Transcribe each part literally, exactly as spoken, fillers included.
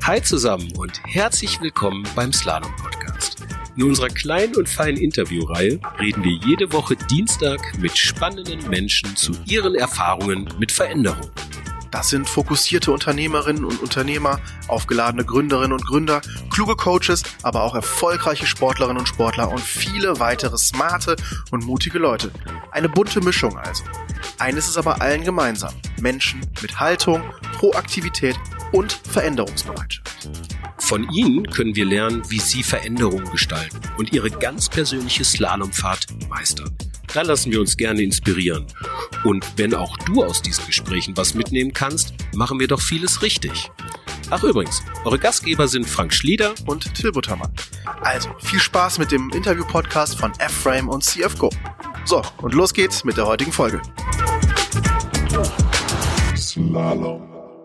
Hi zusammen und herzlich willkommen beim Slalom Podcast. In unserer kleinen und feinen Interviewreihe reden wir jede Woche Dienstag mit spannenden Menschen zu ihren Erfahrungen mit Veränderung. Das sind fokussierte Unternehmerinnen und Unternehmer, aufgeladene Gründerinnen und Gründer, kluge Coaches, aber auch erfolgreiche Sportlerinnen und Sportler und viele weitere smarte und mutige Leute. Eine bunte Mischung also. Eines ist aber allen gemeinsam: Menschen mit Haltung, Proaktivität und Veränderungsbereitschaft. Von ihnen können wir lernen, wie sie Veränderungen gestalten und ihre ganz persönliche Slalomfahrt meistern. Da lassen wir uns gerne inspirieren. Und wenn auch du aus diesen Gesprächen was mitnehmen kannst, machen wir doch vieles richtig. Ach übrigens, eure Gastgeber sind Frank Schlieder und Till Buttermann. Also viel Spaß mit dem Interview-Podcast von F-Frame und C F Go. So, und los geht's mit der heutigen Folge. Slalom.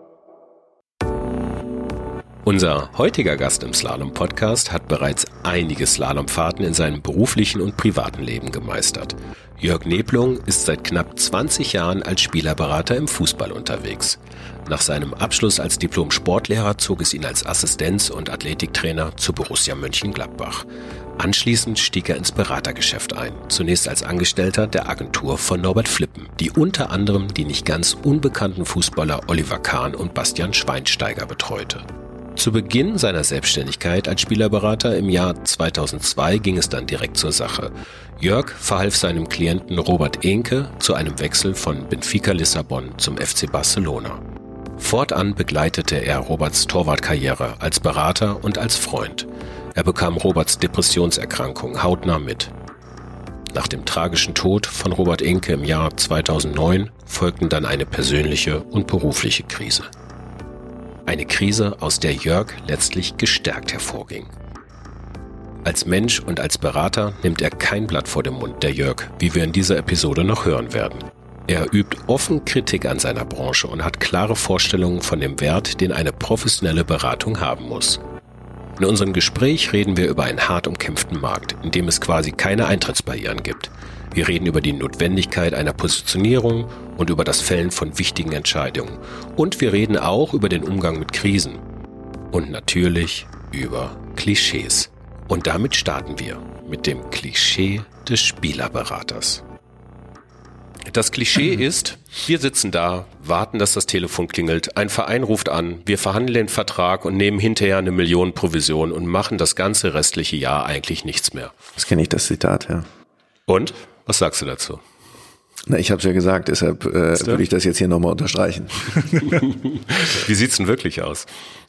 Unser heutiger Gast im Slalom-Podcast hat bereits einige Slalomfahrten in seinem beruflichen und privaten Leben gemeistert. Jörg Neblung ist seit knapp zwanzig Jahren als Spielerberater im Fußball unterwegs. Nach seinem Abschluss als Diplom-Sportlehrer zog es ihn als Assistenz- und Athletiktrainer zu Borussia Mönchengladbach. Anschließend stieg er ins Beratergeschäft ein, zunächst als Angestellter der Agentur von Norbert Flippen, die unter anderem die nicht ganz unbekannten Fußballer Oliver Kahn und Bastian Schweinsteiger betreute. Zu Beginn seiner Selbstständigkeit als Spielerberater im Jahr zweitausendzwei ging es dann direkt zur Sache. Jörg verhalf seinem Klienten Robert Ehnke zu einem Wechsel von Benfica Lissabon zum F C Barcelona. Fortan begleitete er Roberts Torwartkarriere als Berater und als Freund. Er bekam Roberts Depressionserkrankung hautnah mit. Nach dem tragischen Tod von Robert Ehnke im Jahr zweitausendneun folgten dann eine persönliche und berufliche Krise. Eine Krise, aus der Jörg letztlich gestärkt hervorging. Als Mensch und als Berater nimmt er kein Blatt vor den Mund, der Jörg, wie wir in dieser Episode noch hören werden. Er übt offen Kritik an seiner Branche und hat klare Vorstellungen von dem Wert, den eine professionelle Beratung haben muss. In unserem Gespräch reden wir über einen hart umkämpften Markt, in dem es quasi keine Eintrittsbarrieren gibt. Wir reden über die Notwendigkeit einer Positionierung und über das Fällen von wichtigen Entscheidungen. Und wir reden auch über den Umgang mit Krisen. Und natürlich über Klischees. Und damit starten wir mit dem Klischee des Spielerberaters. Das Klischee ist, wir sitzen da, warten, dass das Telefon klingelt, ein Verein ruft an, wir verhandeln den Vertrag und nehmen hinterher eine Million Provision und machen das ganze restliche Jahr eigentlich nichts mehr. Das kenne ich, das Zitat, ja. Und? Was sagst du dazu? Na, ich habe es ja gesagt, deshalb äh, würde ich das jetzt hier nochmal unterstreichen. Wie sieht's denn wirklich aus?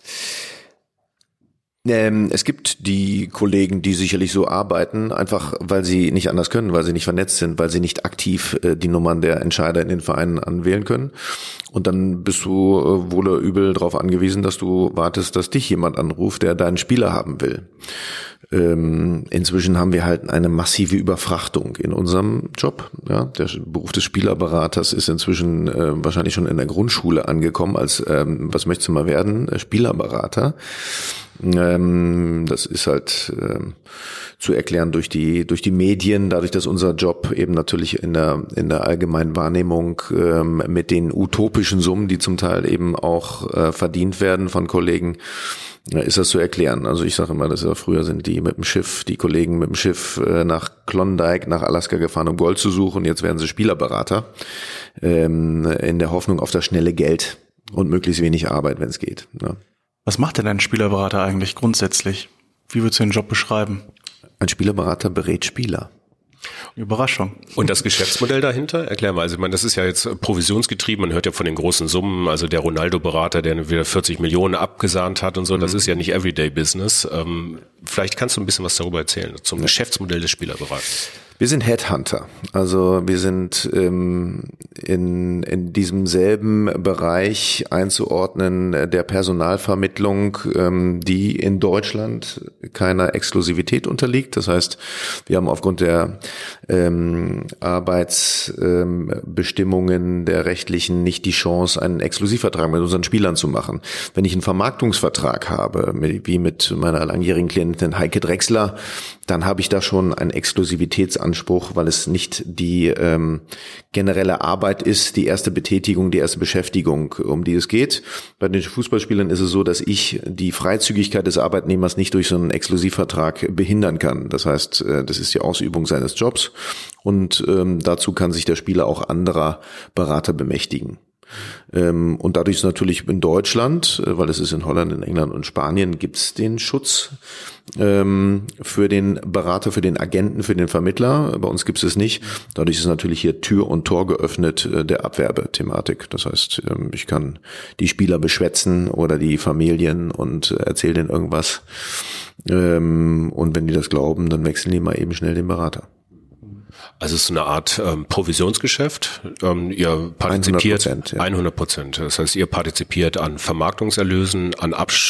Ähm, es gibt die Kollegen, die sicherlich so arbeiten, einfach weil sie nicht anders können, weil sie nicht vernetzt sind, weil sie nicht aktiv äh, die Nummern der Entscheider in den Vereinen anwählen können. Und dann bist du äh, wohl oder übel darauf angewiesen, dass du wartest, dass dich jemand anruft, der deinen Spieler haben will. Ähm, inzwischen haben wir halt eine massive Überfrachtung in unserem Job. Ja, der Beruf des Spielerberaters ist inzwischen äh, wahrscheinlich schon in der Grundschule angekommen als, ähm, was möchtest du mal werden? Spielerberater. Ähm, das ist halt ähm, zu erklären durch die durch die Medien, dadurch, dass unser Job eben natürlich in der in der allgemeinen Wahrnehmung ähm, mit den utopischen Summen, die zum Teil eben auch äh, verdient werden von Kollegen, ist das zu erklären. Also ich sage immer, dass ja früher sind die mit dem Schiff, die Kollegen mit dem Schiff äh, nach Klondike, nach Alaska gefahren, um Gold zu suchen. Jetzt werden sie Spielerberater ähm, in der Hoffnung auf das schnelle Geld und möglichst wenig Arbeit, wenn es geht. Ja. Was macht denn ein Spielerberater eigentlich grundsätzlich? Wie würdest du den Job beschreiben? Ein Spielerberater berät Spieler. Überraschung. Und das Geschäftsmodell dahinter? Erklär mal. Also ich meine, das ist ja jetzt provisionsgetrieben. Man hört ja von den großen Summen. Also der Ronaldo-Berater, der wieder vierzig Millionen abgesahnt hat und so. Das mhm. ist ja nicht Everyday-Business. Ähm, vielleicht kannst du ein bisschen was darüber erzählen, zum Geschäftsmodell des Spielerberaters. Wir sind Headhunter, also wir sind ähm, in in diesem selben Bereich einzuordnen der Personalvermittlung, ähm, die in Deutschland keiner Exklusivität unterliegt. Das heißt, wir haben aufgrund der ähm, Arbeitsbestimmungen ähm, der rechtlichen nicht die Chance, einen Exklusivvertrag mit unseren Spielern zu machen. Wenn ich einen Vermarktungsvertrag habe, wie mit meiner langjährigen Klientin Heike Drechsler, dann habe ich da schon einen Exklusivitätsanspruch, weil es nicht die ähm, generelle Arbeit ist, die erste Betätigung, die erste Beschäftigung, um die es geht. Bei den Fußballspielern ist es so, dass ich die Freizügigkeit des Arbeitnehmers nicht durch so einen Exklusivvertrag behindern kann. Das heißt, das ist die Ausübung seines Jobs und ähm, dazu kann sich der Spieler auch anderer Berater bemächtigen. Ähm, und dadurch ist natürlich in Deutschland, weil es ist in Holland, in England und Spanien, gibt es den Schutz ähm, für den Berater, für den Agenten, für den Vermittler. Bei uns gibt es es nicht. Dadurch ist natürlich hier Tür und Tor geöffnet äh, der Abwerbethematik. Das heißt, ähm, ich kann die Spieler beschwätzen oder die Familien und äh, erzähle denen irgendwas. Ähm, und wenn die das glauben, dann wechseln die mal eben schnell den Berater. Also es ist eine Art ähm, Provisionsgeschäft. Ähm, ihr partizipiert hundert Prozent. Ja. Das heißt, ihr partizipiert an Vermarktungserlösen, an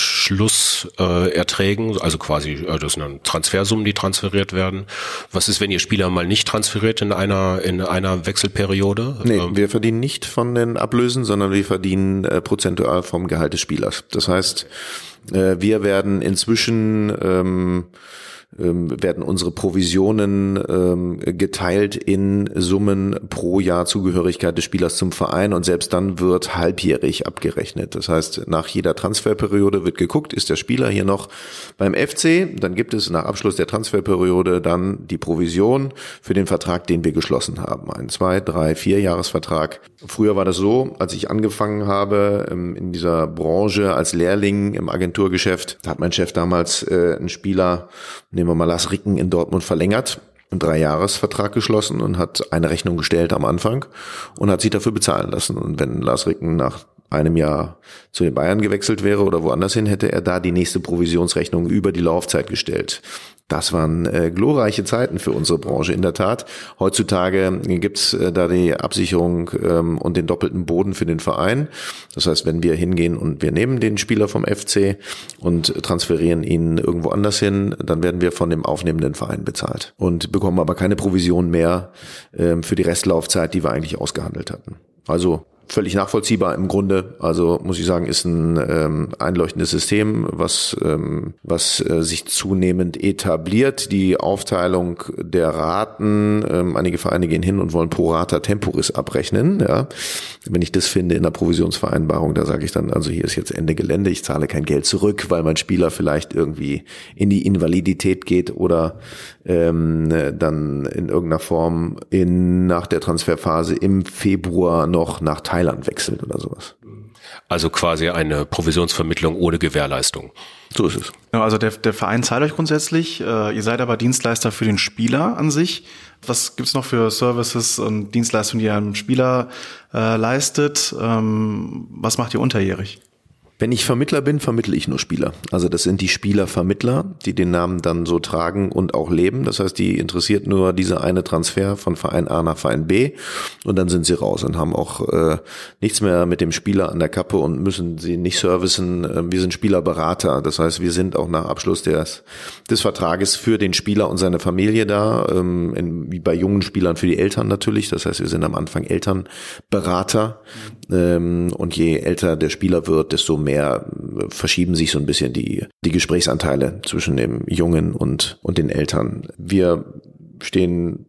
Abschlusserträgen, äh, also quasi äh, das sind Transfersummen, die transferiert werden. Was ist, wenn ihr Spieler mal nicht transferiert in einer in einer Wechselperiode? Nee, ähm, wir verdienen nicht von den Ablösen, sondern wir verdienen äh, prozentual vom Gehalt des Spielers. Das heißt, äh, wir werden inzwischen ähm, werden unsere Provisionen ähm, geteilt in Summen pro Jahr Zugehörigkeit des Spielers zum Verein und selbst dann wird halbjährig abgerechnet. Das heißt, nach jeder Transferperiode wird geguckt, ist der Spieler hier noch beim F C, dann gibt es nach Abschluss der Transferperiode dann die Provision für den Vertrag, den wir geschlossen haben. Ein zwei, drei, vier Jahresvertrag. Früher war das so, als ich angefangen habe in dieser Branche als Lehrling im Agenturgeschäft, da hat mein Chef damals äh, einen Spieler, nehmen wir mal Lars Ricken in Dortmund verlängert, einen Dreijahresvertrag geschlossen und hat eine Rechnung gestellt am Anfang und hat sich dafür bezahlen lassen. Und wenn Lars Ricken nach einem Jahr zu den Bayern gewechselt wäre oder woanders hin, hätte er da die nächste Provisionsrechnung über die Laufzeit gestellt. Das waren äh, glorreiche Zeiten für unsere Branche, in der Tat. Heutzutage gibt's äh, da die Absicherung ähm, und den doppelten Boden für den Verein. Das heißt, wenn wir hingehen und wir nehmen den Spieler vom F C und transferieren ihn irgendwo anders hin, dann werden wir von dem aufnehmenden Verein bezahlt und bekommen aber keine Provision mehr ähm, für die Restlaufzeit, die wir eigentlich ausgehandelt hatten. Also völlig nachvollziehbar im Grunde. Also muss ich sagen, ist ein ähm, einleuchtendes System, was ähm, was äh, sich zunehmend etabliert. Die Aufteilung der Raten, ähm, einige Vereine gehen hin und wollen pro rata temporis abrechnen. Ja, wenn ich das finde in der Provisionsvereinbarung, da sage ich dann, also hier ist jetzt Ende Gelände, ich zahle kein Geld zurück, weil mein Spieler vielleicht irgendwie in die Invalidität geht oder ähm, dann in irgendeiner Form in nach der Transferphase im Februar noch nach Thailand wechselt oder sowas. Also quasi eine Provisionsvermittlung ohne Gewährleistung. So ist es. Also der, der Verein zahlt euch grundsätzlich, äh, ihr seid aber Dienstleister für den Spieler an sich. Was gibt's noch für Services und Dienstleistungen, die ihr einem Spieler äh, leistet? Ähm, was macht ihr unterjährig? Wenn ich Vermittler bin, vermittle ich nur Spieler. Also das sind die Spielervermittler, die den Namen dann so tragen und auch leben. Das heißt, die interessiert nur dieser eine Transfer von Verein A nach Verein B und dann sind sie raus und haben auch äh, nichts mehr mit dem Spieler an der Kappe und müssen sie nicht servicen. Wir sind Spielerberater. Das heißt, wir sind auch nach Abschluss des, des Vertrages für den Spieler und seine Familie da, ähm, in, wie bei jungen Spielern für die Eltern natürlich. Das heißt, wir sind am Anfang Elternberater ähm, und je älter der Spieler wird, desto mehr verschieben sich so ein bisschen die die Gesprächsanteile zwischen dem Jungen und und den Eltern. Wir stehen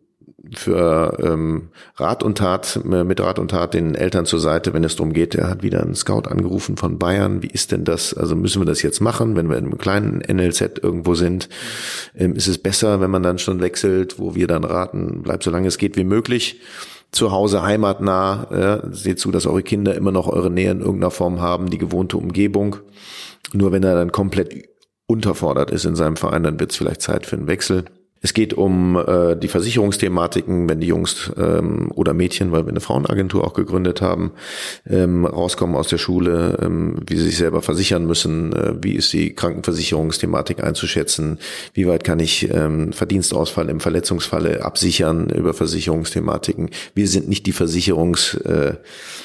für ähm, Rat und Tat, mit Rat und Tat den Eltern zur Seite, wenn es darum geht, er hat wieder einen Scout angerufen von Bayern, wie ist denn das, also müssen wir das jetzt machen, wenn wir in einem kleinen N L Z irgendwo sind, ähm, ist es besser, wenn man dann schon wechselt, wo wir dann raten, bleibt so lange es geht wie möglich zu Hause heimatnah, ja, seht zu, dass eure Kinder immer noch eure Nähe in irgendeiner Form haben, die gewohnte Umgebung. Nur wenn er dann komplett unterfordert ist in seinem Verein, dann wird es vielleicht Zeit für einen Wechsel. Es geht um äh, die Versicherungsthematiken, wenn die Jungs ähm, oder Mädchen, weil wir eine Frauenagentur auch gegründet haben, ähm, rauskommen aus der Schule, ähm, wie sie sich selber versichern müssen, äh, wie ist die Krankenversicherungsthematik einzuschätzen, wie weit kann ich ähm, Verdienstausfall im Verletzungsfalle absichern über Versicherungsthematiken. Wir sind nicht die Versicherungs äh,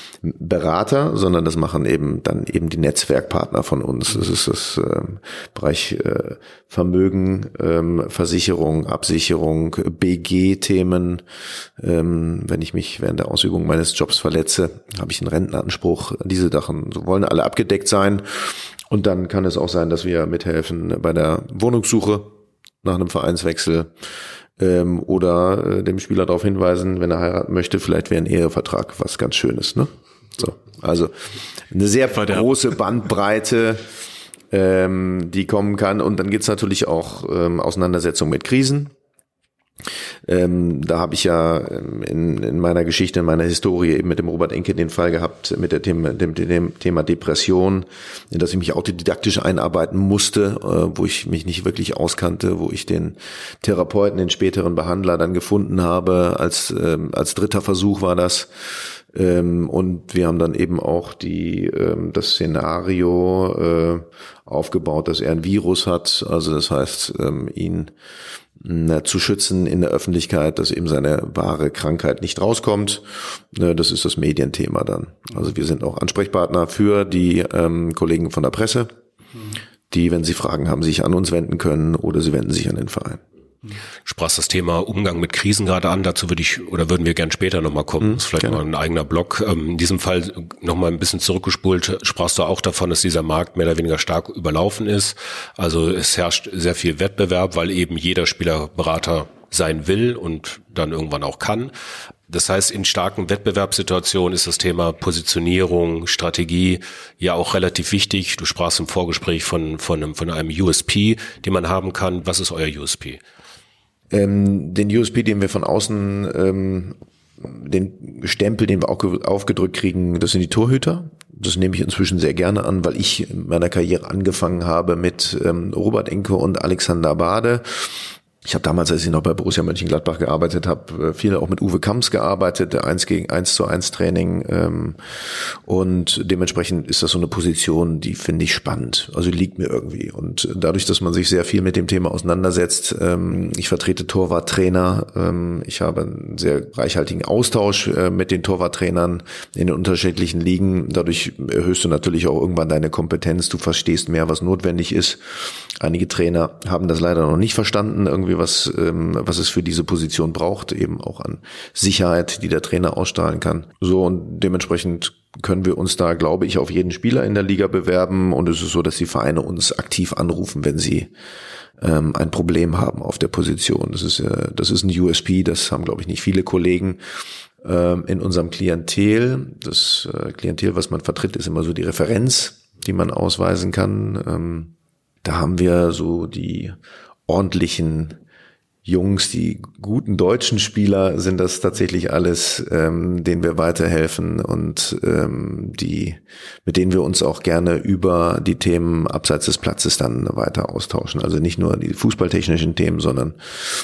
Berater, sondern das machen eben dann eben die Netzwerkpartner von uns. Das ist das ähm, Bereich äh, Vermögen, ähm, Versicherung, Absicherung, B G-Themen. Ähm, wenn ich mich während der Ausübung meines Jobs verletze, habe ich einen Rentenanspruch. Diese Sachen wollen alle abgedeckt sein. Und dann kann es auch sein, dass wir mithelfen bei der Wohnungssuche nach einem Vereinswechsel. ähm, oder äh, dem Spieler darauf hinweisen, wenn er heiraten möchte, vielleicht wäre ein Ehevertrag was ganz Schönes, ne? So, also eine sehr große Bandbreite, ähm, die kommen kann. Und dann gibt's natürlich auch ähm, Auseinandersetzungen mit Krisen. Ähm, da habe ich ja in, in meiner Geschichte, in meiner Historie eben mit dem Robert Enke den Fall gehabt, mit der Thema, dem, dem Thema Depression, in das ich mich autodidaktisch einarbeiten musste, äh, wo ich mich nicht wirklich auskannte, wo ich den Therapeuten, den späteren Behandler dann gefunden habe. Als, ähm, als dritter Versuch war das. Ähm, und wir haben dann eben auch die ähm, das Szenario äh, aufgebaut, dass er ein Virus hat. Also das heißt, ähm, ihn zu schützen in der Öffentlichkeit, dass eben seine wahre Krankheit nicht rauskommt. Das ist das Medienthema dann. Also wir sind auch Ansprechpartner für die ähm, Kollegen von der Presse, die, wenn sie Fragen haben, sich an uns wenden können oder sie wenden sich an den Verein. Du sprachst das Thema Umgang mit Krisen gerade an, dazu würde ich oder würden wir gern später nochmal kommen. Mhm, das ist vielleicht gerne. mal ein eigener Blog. In diesem Fall nochmal ein bisschen zurückgespult, sprachst du auch davon, dass dieser Markt mehr oder weniger stark überlaufen ist. Also es herrscht sehr viel Wettbewerb, weil eben jeder Spieler Berater sein will und dann irgendwann auch kann. Das heißt, in starken Wettbewerbssituationen ist das Thema Positionierung, Strategie ja auch relativ wichtig. Du sprachst im Vorgespräch von, von einem, von einem U S P, den man haben kann. Was ist euer U S P? Ähm, den U S P, den wir von außen, ähm, den Stempel, den wir auch ge- aufgedrückt kriegen, das sind die Torhüter. Das nehme ich inzwischen sehr gerne an, weil ich in meiner Karriere angefangen habe mit ähm, Robert Enke und Alexander Bade. Ich habe damals, als ich noch bei Borussia Mönchengladbach gearbeitet habe, viel auch mit Uwe Kamps gearbeitet, der eins gegen eins zu eins Training. Ähm, und dementsprechend ist das so eine Position, die finde ich spannend. Also liegt mir irgendwie. Und dadurch, dass man sich sehr viel mit dem Thema auseinandersetzt, ähm, ich vertrete Torwarttrainer, ähm, ich habe einen sehr reichhaltigen Austausch äh, mit den Torwarttrainern in den unterschiedlichen Ligen. Dadurch erhöhst du natürlich auch irgendwann deine Kompetenz. Du verstehst mehr, was notwendig ist. Einige Trainer haben das leider noch nicht verstanden, irgendwie was ähm, was es für diese Position braucht, eben auch an Sicherheit, die der Trainer ausstrahlen kann. So, und dementsprechend können wir uns da, glaube ich, auf jeden Spieler in der Liga bewerben, und es ist so, dass die Vereine uns aktiv anrufen, wenn sie ähm, ein Problem haben auf der Position. Das ist äh, das ist ein U S P, das haben, glaube ich, nicht viele Kollegen ähm, in unserem Klientel. Das äh, Klientel, was man vertritt, ist immer so die Referenz, die man ausweisen kann. Ähm, da haben wir so die ordentlichen Jungs, die guten deutschen Spieler sind das tatsächlich alles, ähm, denen wir weiterhelfen und ähm, die, mit denen wir uns auch gerne über die Themen abseits des Platzes dann weiter austauschen. Also nicht nur die fußballtechnischen Themen, sondern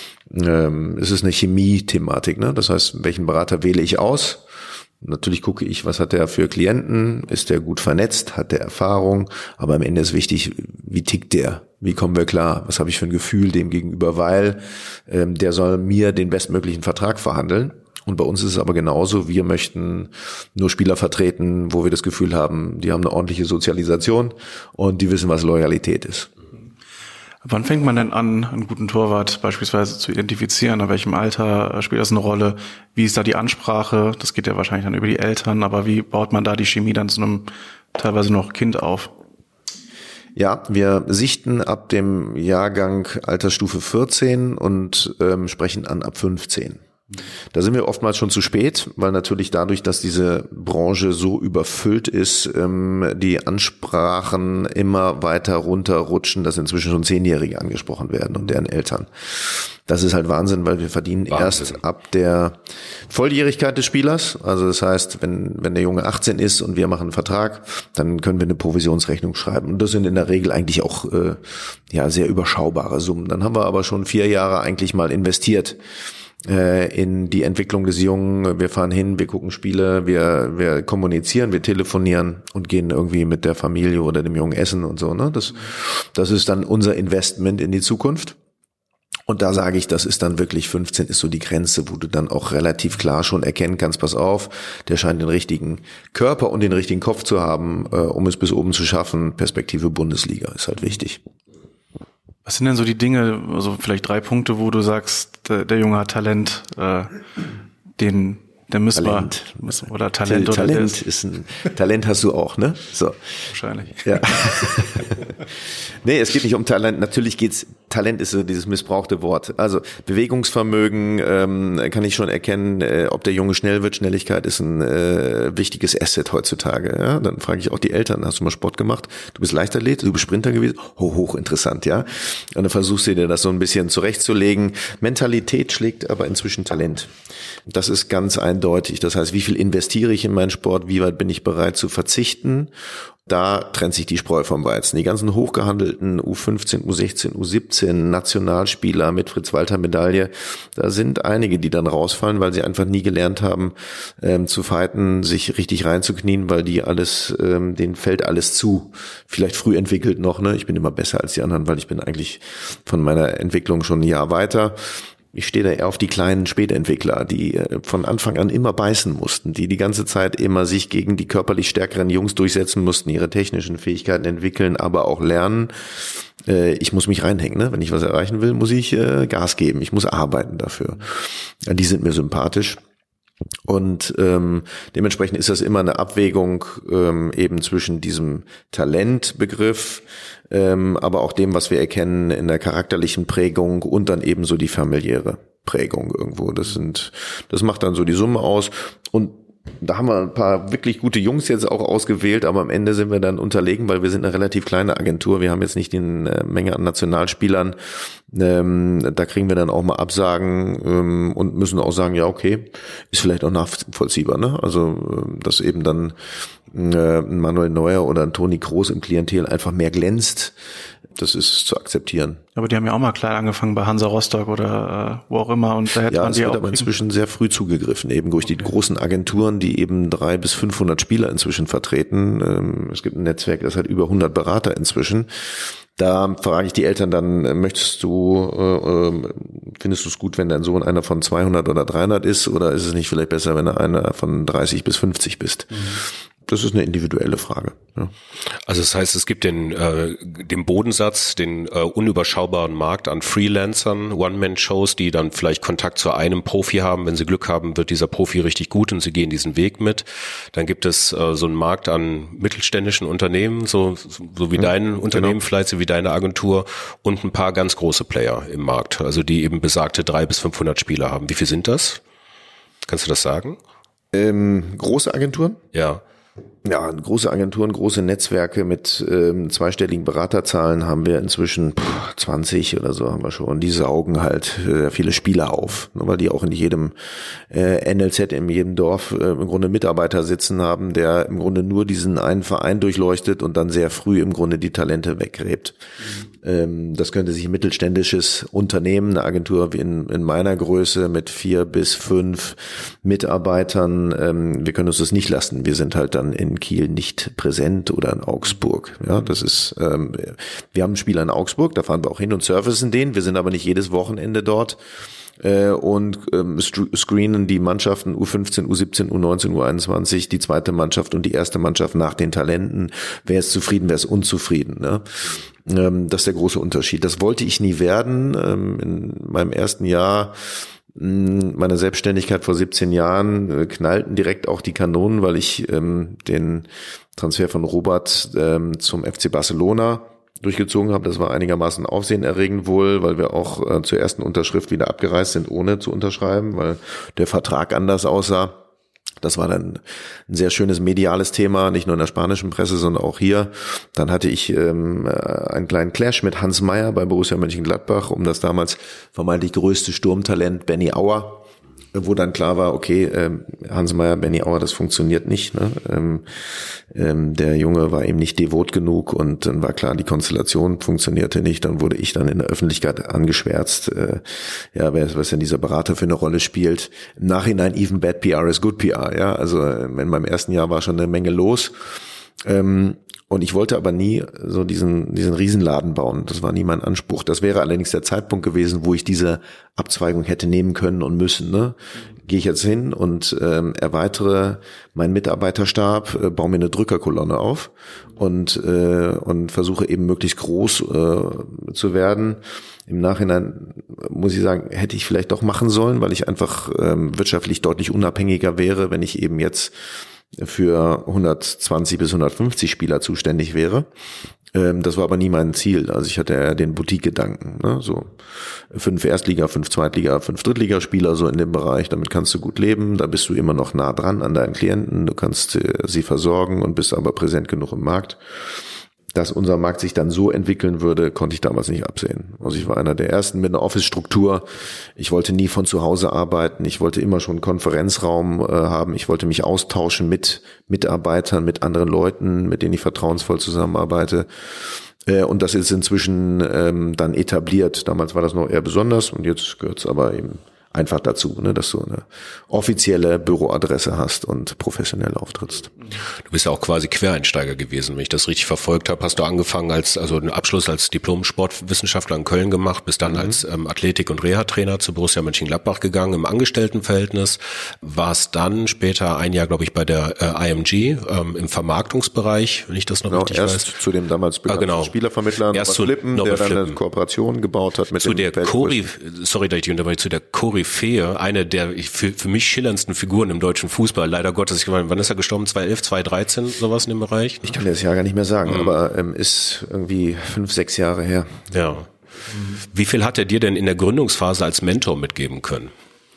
ähm, es ist eine Chemie-Thematik, ne? Das heißt, welchen Berater wähle ich aus? Natürlich gucke ich, was hat der für Klienten, ist der gut vernetzt, hat der Erfahrung, aber am Ende ist wichtig, wie tickt der, wie kommen wir klar, was habe ich für ein Gefühl dem gegenüber, weil ähm, der soll mir den bestmöglichen Vertrag verhandeln. Und bei uns ist es aber genauso, wir möchten nur Spieler vertreten, wo wir das Gefühl haben, die haben eine ordentliche Sozialisation und die wissen, was Loyalität ist. Wann fängt man denn an, einen guten Torwart beispielsweise zu identifizieren? In welchem Alter spielt das eine Rolle? Wie ist da die Ansprache? Das geht ja wahrscheinlich dann über die Eltern, aber wie baut man da die Chemie dann zu einem teilweise noch Kind auf? Ja, wir sichten ab dem Jahrgang Altersstufe vierzehn und ähm, sprechen an ab fünfzehn. Da sind wir oftmals schon zu spät, weil natürlich dadurch, dass diese Branche so überfüllt ist, ähm, die Ansprachen immer weiter runterrutschen, dass inzwischen schon Zehnjährige angesprochen werden und deren Eltern. Das ist halt Wahnsinn, weil wir verdienen Wahnsinn. erst ab der Volljährigkeit des Spielers. Also das heißt, wenn wenn der Junge achtzehn ist und wir machen einen Vertrag, dann können wir eine Provisionsrechnung schreiben. Und das sind in der Regel eigentlich auch äh, ja sehr überschaubare Summen. Dann haben wir aber schon vier Jahre eigentlich mal investiert in die Entwicklung des Jungen. Wir fahren hin, wir gucken Spiele, wir wir kommunizieren, wir telefonieren und gehen irgendwie mit der Familie oder dem Jungen essen und so. Ne? Das das ist dann unser Investment in die Zukunft. Und da sage ich, das ist dann wirklich fünfzehn ist so die Grenze, wo du dann auch relativ klar schon erkennen kannst, pass auf, der scheint den richtigen Körper und den richtigen Kopf zu haben, äh, um es bis oben zu schaffen. Perspektive Bundesliga ist halt wichtig. Was sind denn so die Dinge, also vielleicht drei Punkte, wo du sagst, der, der Junge hat Talent, äh, den Der Missbar. Talent. Oder Talent. Talent, oder Talent ist ein, Talent hast du auch, ne? So. Wahrscheinlich. Ja. Nee, es geht nicht um Talent. Natürlich geht's, Talent ist so dieses missbrauchte Wort. Also Bewegungsvermögen ähm, kann ich schon erkennen, äh, ob der Junge schnell wird. Schnelligkeit ist ein äh, wichtiges Asset heutzutage. Ja? Dann frage ich auch die Eltern, hast du mal Sport gemacht? Du bist Leichtathlet, du bist Sprinter gewesen? Hoch, hoch interessant, ja. Und dann versuchst du dir das so ein bisschen zurechtzulegen. Mentalität schlägt aber inzwischen Talent. Das ist ganz eindeutig. Das heißt, wie viel investiere ich in meinen Sport? Wie weit bin ich bereit zu verzichten? Da trennt sich die Spreu vom Weizen. Die ganzen hochgehandelten U fünfzehn, U sechzehn, U siebzehn Nationalspieler mit Fritz-Walter-Medaille, da sind einige, die dann rausfallen, weil sie einfach nie gelernt haben, ähm, zu fighten, sich richtig reinzuknien, weil die alles, ähm, denen fällt alles zu. Vielleicht früh entwickelt noch, ne? Ich bin immer besser als die anderen, weil ich bin eigentlich von meiner Entwicklung schon ein Jahr weiter. Ich stehe da eher auf die kleinen Spätentwickler, die von Anfang an immer beißen mussten, die die ganze Zeit immer sich gegen die körperlich stärkeren Jungs durchsetzen mussten, ihre technischen Fähigkeiten entwickeln, aber auch lernen. Ich muss mich reinhängen, ne? Wenn ich was erreichen will, muss ich Gas geben, ich muss arbeiten dafür. Die sind mir sympathisch. Und ähm, dementsprechend ist das immer eine Abwägung ähm, eben zwischen diesem Talentbegriff, ähm, aber auch dem, was wir erkennen in der charakterlichen Prägung und dann eben so die familiäre Prägung irgendwo. Das sind, das macht dann so die Summe aus. Und da haben wir ein paar wirklich gute Jungs jetzt auch ausgewählt, aber am Ende sind wir dann unterlegen, weil wir sind eine relativ kleine Agentur. Wir haben jetzt nicht die Menge an Nationalspielern. Ähm, da kriegen wir dann auch mal Absagen ähm, und müssen auch sagen, ja okay, ist vielleicht auch nachvollziehbar, ne? Also dass eben dann äh, ein Manuel Neuer oder ein Toni Kroos im Klientel einfach mehr glänzt, das ist zu akzeptieren. Aber die haben ja auch mal klein angefangen bei Hansa Rostock oder äh, wo auch immer. Und da hätte ja, man es die wird auch aber inzwischen sehr früh zugegriffen, eben durch die großen Agenturen, die eben drei bis fünfhundert Spieler inzwischen vertreten. Es gibt ein Netzwerk, das hat über hundert Berater inzwischen. Da frage ich die Eltern dann, möchtest du, äh, findest du es gut, wenn dein Sohn einer von zweihundert oder dreihundert ist, oder ist es nicht vielleicht besser, wenn er einer von dreißig bis fünfzig bist? Mhm. Das ist eine individuelle Frage. Ja. Also das heißt, es gibt den, äh, den Bodensatz, den äh, unüberschaubaren Markt an Freelancern, One-Man-Shows, die dann vielleicht Kontakt zu einem Profi haben. Wenn sie Glück haben, wird dieser Profi richtig gut und sie gehen diesen Weg mit. Dann gibt es äh, so einen Markt an mittelständischen Unternehmen, so, so wie ja, dein Unternehmen, genau. Vielleicht so wie deine Agentur, und ein paar ganz große Player im Markt, also die eben besagte drei bis fünfhundert Spieler haben. Wie viel sind das? Kannst du das sagen? Ähm, große Agenturen? Ja. Ja, große Agenturen, große Netzwerke mit ähm, zweistelligen Beraterzahlen haben wir inzwischen pff, zwanzig oder so haben wir schon. Die saugen halt äh, viele Spieler auf, ne, weil die auch in jedem äh, N L Z, in jedem Dorf äh, im Grunde Mitarbeiter sitzen haben, der im Grunde nur diesen einen Verein durchleuchtet und dann sehr früh im Grunde die Talente weggräbt. Mhm. Ähm, das könnte sich ein mittelständisches Unternehmen, eine Agentur wie in, in meiner Größe mit vier bis fünf Mitarbeitern, ähm, wir können uns das nicht lassen. Wir sind halt dann in Kiel nicht präsent oder in Augsburg. Ja, das ist, ähm, wir haben einen Spieler in Augsburg, da fahren wir auch hin und servicen den. Wir sind aber nicht jedes Wochenende dort äh, und ähm, screenen die Mannschaften U fünfzehn, U siebzehn, U neunzehn, U einundzwanzig, die zweite Mannschaft und die erste Mannschaft nach den Talenten. Wer ist zufrieden, wer ist unzufrieden, ne? Ähm, das ist der große Unterschied. Das wollte ich nie werden. Ähm, in meinem ersten Jahr meiner Selbstständigkeit vor siebzehn Jahren äh, knallten direkt auch die Kanonen, weil ich ähm, den Transfer von Robert ähm, zum F C Barcelona durchgezogen habe. Das war einigermaßen aufsehenerregend wohl, weil wir auch äh, zur ersten Unterschrift wieder abgereist sind, ohne zu unterschreiben, weil der Vertrag anders aussah. Das war dann ein sehr schönes mediales Thema, nicht nur in der spanischen Presse, sondern auch hier. Dann hatte ich ähm, einen kleinen Clash mit Hans Meyer bei Borussia Mönchengladbach um das damals vermeintlich größte Sturmtalent Benny Auer, wo dann klar war, okay, ähm, Hans Meyer, Benny Auer, das funktioniert nicht. Ne? Ähm, ähm, der Junge war eben nicht devot genug und dann war klar, die Konstellation funktionierte nicht. Dann wurde ich dann in der Öffentlichkeit angeschwärzt, äh, ja, was denn dieser Berater für eine Rolle spielt. Im Nachhinein, even bad P R is good P R. Ja, also in meinem ersten Jahr war schon eine Menge los. Ähm, Und ich wollte aber nie so diesen diesen Riesenladen bauen. Das war nie mein Anspruch. Das wäre allerdings der Zeitpunkt gewesen, wo ich diese Abzweigung hätte nehmen können und müssen. Ne? Gehe ich jetzt hin und ähm, erweitere meinen Mitarbeiterstab, äh, baue mir eine Drückerkolonne auf und äh, und versuche eben möglichst groß äh, zu werden. Im Nachhinein muss ich sagen, hätte ich vielleicht doch machen sollen, weil ich einfach ähm, wirtschaftlich deutlich unabhängiger wäre, wenn ich eben jetzt für hundertzwanzig bis hundertfünfzig Spieler zuständig wäre. Ähm, das war aber nie mein Ziel. Also ich hatte eher den Boutique-Gedanken, ne? So fünf Erstliga, fünf Zweitliga, fünf Drittligaspieler so in dem Bereich. Damit kannst du gut leben. Da bist du immer noch nah dran an deinen Klienten. Du kannst äh, sie versorgen und bist aber präsent genug im Markt. Dass unser Markt sich dann so entwickeln würde, konnte ich damals nicht absehen. Also ich war einer der ersten mit einer Office-Struktur. Ich wollte nie von zu Hause arbeiten. Ich wollte immer schon einen Konferenzraum äh, haben. Ich wollte mich austauschen mit Mitarbeitern, mit anderen Leuten, mit denen ich vertrauensvoll zusammenarbeite. Äh, und das ist inzwischen ähm, dann etabliert. Damals war das noch eher besonders und jetzt gehört es aber eben einfach dazu, ne, dass du eine offizielle Büroadresse hast und professionell auftrittst. Du bist ja auch quasi Quereinsteiger gewesen, wenn ich das richtig verfolgt habe. Hast du angefangen als, also einen Abschluss als Diplom-Sportwissenschaftler in Köln gemacht, bist dann mhm. als ähm, Athletik- und Reha-Trainer zu Borussia Mönchengladbach gegangen im Angestelltenverhältnis, warst dann später ein Jahr, glaube ich, bei der äh, I M G ähm, im Vermarktungsbereich, wenn ich das noch genau, richtig erst weiß. zu dem damals bekannten ah, genau. Spielervermittler erst zu Flippen, der dann Flippen. eine Kooperation gebaut hat mit zu dem der Cori, sorry, dass ich unterbreche, zu der Koryphäe, eine der für, für mich schillerndsten Figuren im deutschen Fußball, leider Gottes. Ich meine, wann ist er gestorben? zweitausendelf, zweitausenddreizehn, sowas in dem Bereich? Ich kann dir das Jahr gar nicht mehr sagen, mhm. aber ähm, ist irgendwie fünf, sechs Jahre her. Ja. Wie viel hat er dir denn in der Gründungsphase als Mentor mitgeben können?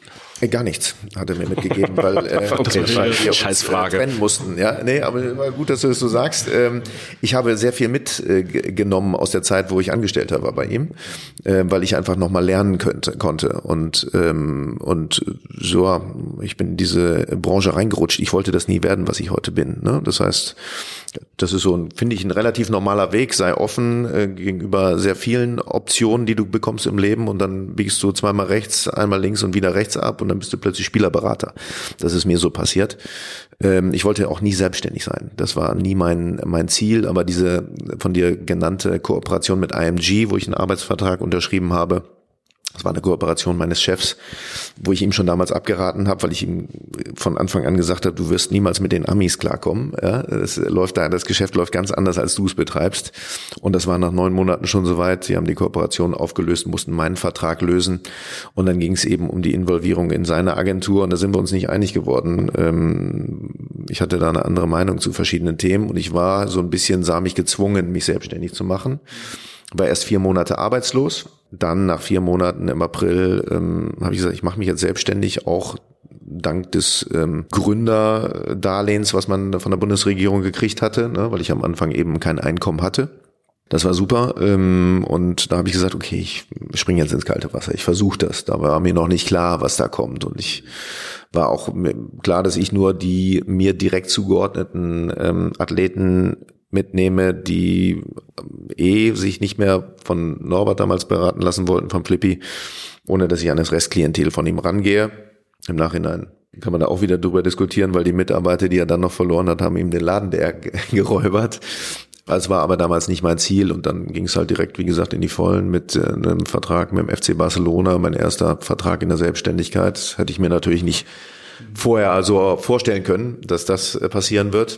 Gar nichts hat er mir mitgegeben, weil, äh, okay. weil wir uns Scheißfrage. trennen mussten. Ja, nee, aber war gut, dass du das so sagst. Ähm, ich habe sehr viel mitgenommen aus der Zeit, wo ich Angestellter war bei ihm, äh, weil ich einfach nochmal lernen könnte, konnte. Und ähm, und so, ich bin in diese Branche reingerutscht. Ich wollte das nie werden, was ich heute bin. Ne? Das heißt, das ist so, ein, finde ich, ein relativ normaler Weg. Sei offen äh, gegenüber sehr vielen Optionen, die du bekommst im Leben, und dann biegst du zweimal rechts, einmal links und wieder rechts ab und dann bist du plötzlich Spielerberater. Das ist mir so passiert. Ähm, ich wollte auch nie selbstständig sein. Das war nie mein mein Ziel, aber diese von dir genannte Kooperation mit I M G, wo ich einen Arbeitsvertrag unterschrieben habe, das war eine Kooperation meines Chefs, wo ich ihm schon damals abgeraten habe, weil ich ihm von Anfang an gesagt habe, du wirst niemals mit den Amis klarkommen. Ja, das läuft da, das Geschäft läuft ganz anders, als du es betreibst. Und das war nach neun Monaten schon soweit. Sie haben die Kooperation aufgelöst, mussten meinen Vertrag lösen. Und dann ging es eben um die Involvierung in seine Agentur. Und da sind wir uns nicht einig geworden. Ich hatte da eine andere Meinung zu verschiedenen Themen. Und ich war so ein bisschen, sah mich gezwungen, mich selbstständig zu machen. War erst vier Monate arbeitslos. Dann nach vier Monaten im April ähm, habe ich gesagt, ich mache mich jetzt selbstständig, auch dank des ähm, Gründerdarlehens, was man von der Bundesregierung gekriegt hatte, ne, weil ich am Anfang eben kein Einkommen hatte. Das war super, ähm, und da habe ich gesagt, okay, ich springe jetzt ins kalte Wasser, ich versuche das. Da war mir noch nicht klar, was da kommt, und ich war auch klar, dass ich nur die mir direkt zugeordneten ähm, Athleten mitnehme, die eh sich nicht mehr von Norbert damals beraten lassen wollten, vom Flippy, ohne dass ich an das Restklientel von ihm rangehe. Im Nachhinein kann man da auch wieder drüber diskutieren, weil die Mitarbeiter, die er dann noch verloren hat, haben ihm den Laden der geräubert. Das war aber damals nicht mein Ziel, und dann ging es halt direkt, wie gesagt, in die Vollen mit äh, einem Vertrag mit dem F C Barcelona, mein erster Vertrag in der Selbstständigkeit. Das hätte ich mir natürlich nicht vorher also vorstellen können, dass das äh, passieren wird.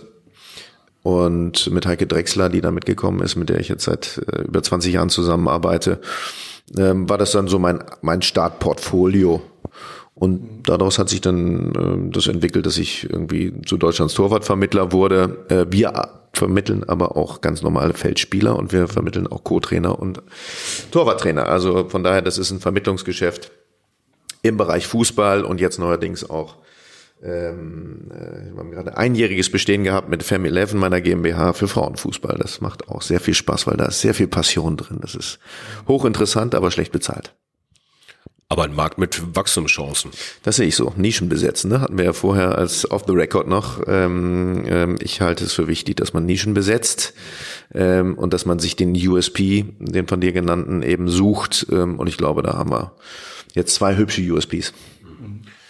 Und mit Heike Drechsler, die da mitgekommen ist, mit der ich jetzt seit äh, über zwanzig Jahren zusammenarbeite, ähm, war das dann so mein mein Startportfolio. Und daraus hat sich dann äh, das entwickelt, dass ich irgendwie zu Deutschlands Torwartvermittler wurde. Äh, wir vermitteln aber auch ganz normale Feldspieler, und wir vermitteln auch Co-Trainer und Torwarttrainer. Also von daher, das ist ein Vermittlungsgeschäft im Bereich Fußball, und jetzt neuerdings auch Ähm, wir haben gerade einjähriges Bestehen gehabt mit Fem elf, meiner GmbH, für Frauenfußball. Das macht auch sehr viel Spaß, weil da ist sehr viel Passion drin. Das ist hochinteressant, aber schlecht bezahlt. Aber ein Markt mit Wachstumschancen. Das sehe ich so. Nischen besetzen, ne? Hatten wir ja vorher als Off the Record noch. Ähm, ähm, ich halte es für wichtig, dass man Nischen besetzt, ähm, und dass man sich den U S P, den von dir genannten, eben sucht. Ähm, und ich glaube, da haben wir jetzt zwei hübsche U S Ps.